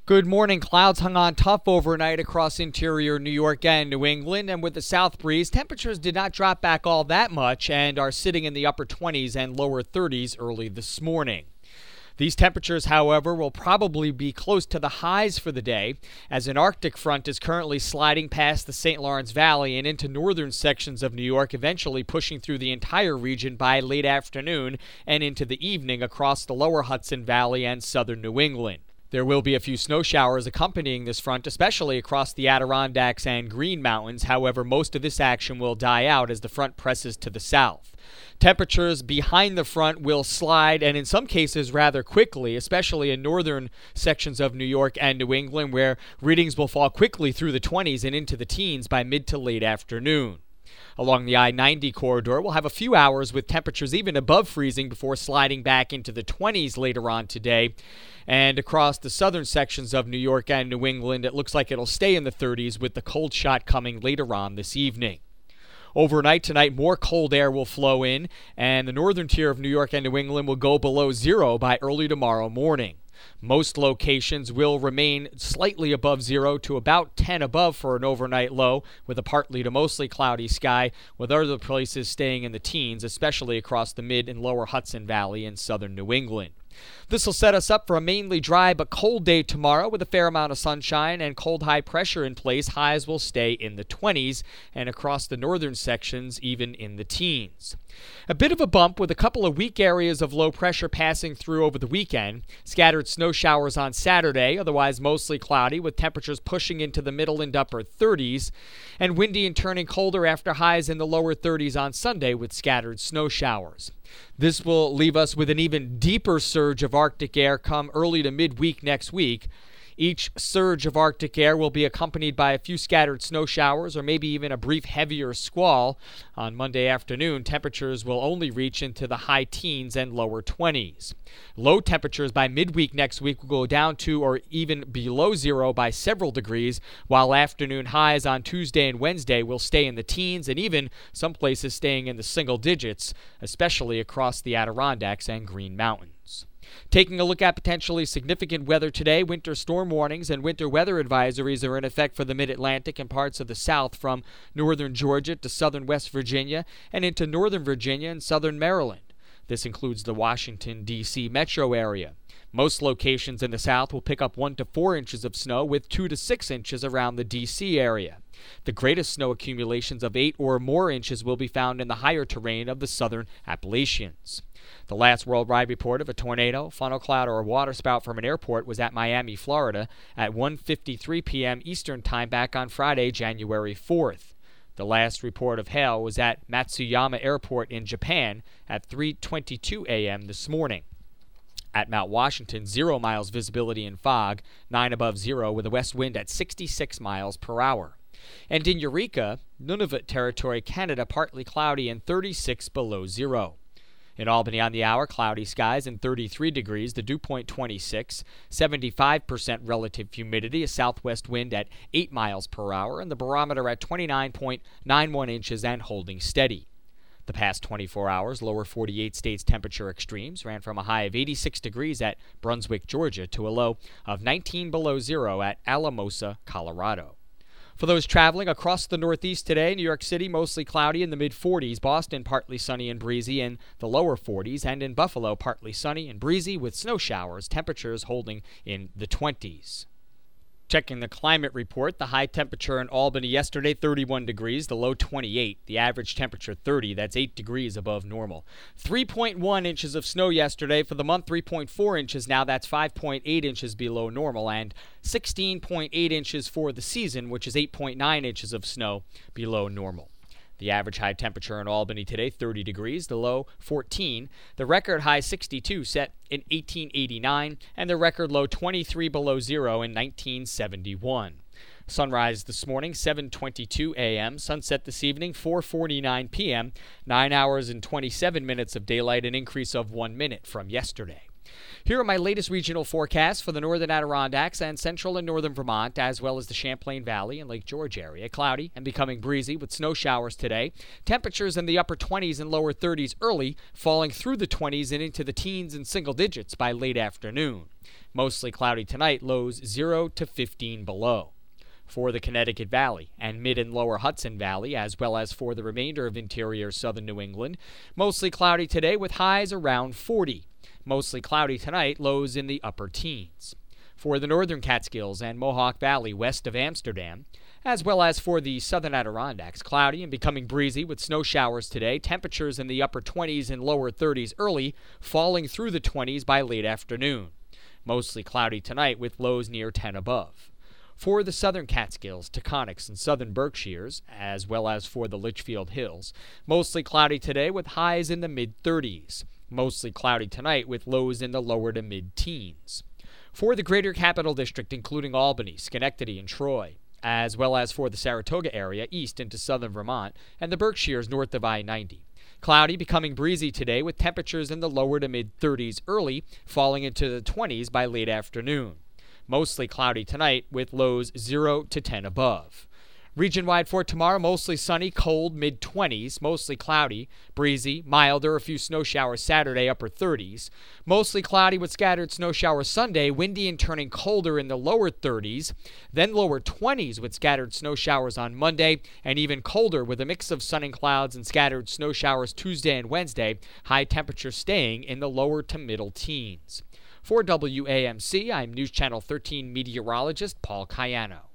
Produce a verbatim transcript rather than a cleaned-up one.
Good morning. Clouds hung on tough overnight across interior New York and New England, and with the south breeze, temperatures did not drop back all that much and are sitting in the upper twenties and lower thirties early this morning. These temperatures, however, will probably be close to the highs for the day, as an Arctic front is currently sliding past the Saint Lawrence Valley and into northern sections of New York, eventually pushing through the entire region by late afternoon and into the evening across the lower Hudson Valley and southern New England. There will be a few snow showers accompanying this front, especially across the Adirondacks and Green Mountains. However, most of this action will die out as the front presses to the south. Temperatures behind the front will slide, and in some cases rather quickly, especially in northern sections of New York and New England, where readings will fall quickly through the twenties and into the teens by mid to late afternoon. Along the I ninety corridor, we'll have a few hours with temperatures even above freezing before sliding back into the twenties later on today. And across the southern sections of New York and New England, it looks like it'll stay in the thirties with the cold shot coming later on this evening. Overnight tonight, more cold air will flow in, and the northern tier of New York and New England will go below zero by early tomorrow morning. Most locations will remain slightly above zero to about ten above for an overnight low, with a partly to mostly cloudy sky, with other places staying in the teens, especially across the mid and lower Hudson Valley in southern New England. This will set us up for a mainly dry but cold day tomorrow with a fair amount of sunshine and cold high pressure in place. Highs will stay in the twenties, and across the northern sections even in the teens. A bit of a bump with a couple of weak areas of low pressure passing through over the weekend. Scattered snow showers on Saturday, otherwise mostly cloudy, with temperatures pushing into the middle and upper thirties, and windy and turning colder after highs in the lower thirties on Sunday with scattered snow showers. This will leave us with an even deeper surge of Arctic air come early to midweek next week. Each surge of Arctic air will be accompanied by a few scattered snow showers or maybe even a brief heavier squall. On Monday afternoon, temperatures will only reach into the high teens and lower twenties. Low temperatures by midweek next week will go down to or even below zero by several degrees, while afternoon highs on Tuesday and Wednesday will stay in the teens and even some places staying in the single digits, especially across the Adirondacks and Green Mountains. Taking a look at potentially significant weather today, winter storm warnings and winter weather advisories are in effect for the mid-Atlantic and parts of the South from northern Georgia to southern West Virginia and into northern Virginia and southern Maryland. This includes the Washington, D C metro area. Most locations in the South will pick up one to four inches of snow, with two to six inches around the D C area. The greatest snow accumulations of eight or more inches will be found in the higher terrain of the southern Appalachians. The last worldwide report of a tornado, funnel cloud, or a waterspout from an airport was at Miami, Florida at one fifty-three p.m. Eastern Time back on Friday, January fourth. The last report of hail was at Matsuyama Airport in Japan at three twenty-two a.m. this morning. At Mount Washington, zero miles visibility in fog, nine above zero with a west wind at sixty-six miles per hour. And in Eureka, Nunavut Territory, Canada, partly cloudy and thirty-six below zero. In Albany on the hour, cloudy skies and thirty-three degrees, the dew point twenty-six, seventy-five percent relative humidity, a southwest wind at eight miles per hour, and the barometer at twenty-nine point nine one inches and holding steady. The past twenty-four hours, lower forty-eight states temperature extremes ran from a high of eighty-six degrees at Brunswick, Georgia, to a low of nineteen below zero at Alamosa, Colorado. For those traveling across the Northeast today, New York City mostly cloudy in the mid-forties, Boston partly sunny and breezy in the lower forties, and in Buffalo partly sunny and breezy with snow showers, temperatures holding in the twenties. Checking the climate report, the high temperature in Albany yesterday, thirty-one degrees, the low twenty-eight, the average temperature thirty, that's eight degrees above normal. three point one inches of snow yesterday. For the month, three point four inches now, that's five point eight inches below normal, and sixteen point eight inches for the season, which is eight point nine inches of snow below normal. The average high temperature in Albany today, thirty degrees, the low fourteen. The record high sixty-two set in eighteen eighty-nine, and the record low twenty-three below zero in nineteen seventy-one. Sunrise this morning, seven twenty-two a.m. Sunset this evening, four forty-nine p.m. nine hours and twenty-seven minutes of daylight, an increase of one minute from yesterday. Here are my latest regional forecasts for the northern Adirondacks and central and northern Vermont, as well as the Champlain Valley and Lake George area. Cloudy and becoming breezy with snow showers today. Temperatures in the upper twenties and lower thirties early, falling through the twenties and into the teens and single digits by late afternoon. Mostly cloudy tonight, lows zero to fifteen below. For the Connecticut Valley and mid and lower Hudson Valley, as well as for the remainder of interior southern New England, mostly cloudy today with highs around forty. Mostly cloudy tonight, lows in the upper teens. For the northern Catskills and Mohawk Valley west of Amsterdam, as well as for the southern Adirondacks, cloudy and becoming breezy with snow showers today. Temperatures in the upper twenties and lower thirties early, falling through the twenties by late afternoon. Mostly cloudy tonight with lows near ten above. For the southern Catskills, Taconics, and southern Berkshires, as well as for the Litchfield Hills, mostly cloudy today with highs in the mid-thirties. Mostly cloudy tonight with lows in the lower to mid-teens. For the greater Capital District, including Albany, Schenectady, and Troy, as well as for the Saratoga area east into southern Vermont and the Berkshires north of I ninety. Cloudy, becoming breezy today with temperatures in the lower to mid-thirties early, falling into the twenties by late afternoon. Mostly cloudy tonight with lows zero to ten above. Region-wide for tomorrow, mostly sunny, cold, mid-twenties, mostly cloudy, breezy, milder, a few snow showers Saturday, upper thirties. Mostly cloudy with scattered snow showers Sunday, windy and turning colder in the lower thirties, then lower twenties with scattered snow showers on Monday, and even colder with a mix of sun and clouds and scattered snow showers Tuesday and Wednesday, high temperatures staying in the lower to middle teens. For W A M C, I'm News Channel thirteen meteorologist Paul Cayano.